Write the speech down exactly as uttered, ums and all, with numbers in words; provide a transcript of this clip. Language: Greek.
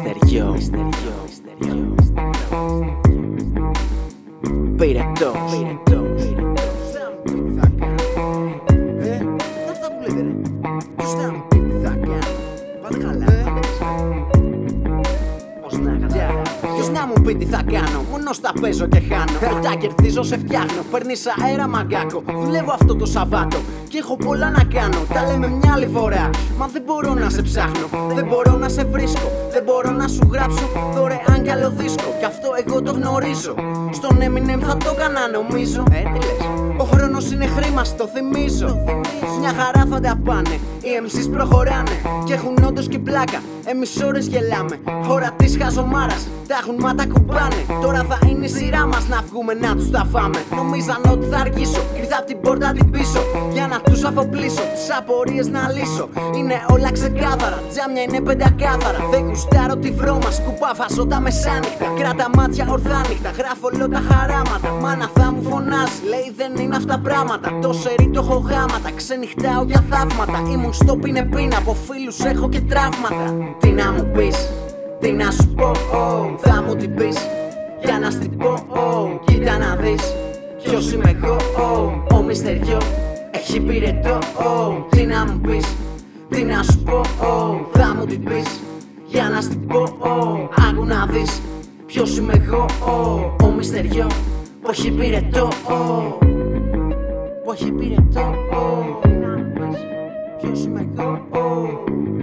Μυστεριό, πυρετός. Αυτά που λέτε ρε. Ποιος θα μου πει τι θα κάνω. Πάτε καλά. Πώς να καταλάβω. Ποιος να μου πει τι θα κάνω. Μόνο στα παίζω και χάνω. Μετά κερδίζω, σε φτιάχνω. Παίρνεις αέρα μαγκάκο. Δουλεύω αυτό το Σαββάτο και έχω πολλά να κάνω. Τα λέμε μια άλλη φορά. Μα δεν μπορώ να σε ψάχνω. Δεν μπορώ να σε βρίσκω. Δεν μπορώ να σου γράψω δωρεάν κι άλλο δίσκο. Κι αυτό εγώ το γνωρίζω. Στον Eminem θα το έκανα νομίζω. Ε, τι λες. Ο χρόνος είναι χρήμα, στο θυμίζω. Μια χαρά θα τα πάνε. Οι εμ σις προχωράνε και έχουν όντως και πλάκα. Εμείς ώρες γελάμε. Χώρα της χαζομάρας. Τα έχουν μα τα κουμπάνε. Τώρα θα είναι η σειρά μας να βγούμε να τους τα φάμε. Νομίζαν ότι θα αργήσω. Ήρθα απ' την πόρτα την πίσω για να τους αφοπλίσω. Τις απορίες να λύσω. Είναι όλα ξεκάθαρα. Τζάμια είναι πεντακάθαρα. Δεν γουστάρω τη βρώμα. Σκουπά φασώ τα μεσάνυχτα. Κράτα μάτια ορθάνυχτα. Γράφω όλο τα χαράματα. Μάνα θα μου φωνάζει. Λέει δεν είναι αυτά πράγματα. Το σερί το έχω γάματα. Ξενυχτάω για θαύματα. Ήμουν στο πίνε πίνα. Από φίλους έχω και τραύματα. Τι να μου πεις, τι να σου πω, oh, θα μου την πεις για να στην πω, oh, κοίτα να δεις ποιος είμαι εγώ, oh, ο Μυστεριό έχει πυρετό, oh, τι να μου πεις, τι να σου πω, oh, θα μου την πεις για να στην πω, oh, άκου να δεις ποιος είμαι εγώ, oh, ο Μυστεριό που έχει πυρετό, oh, που έχει πυρετό, oh, ποιος είμαι εγώ, oh.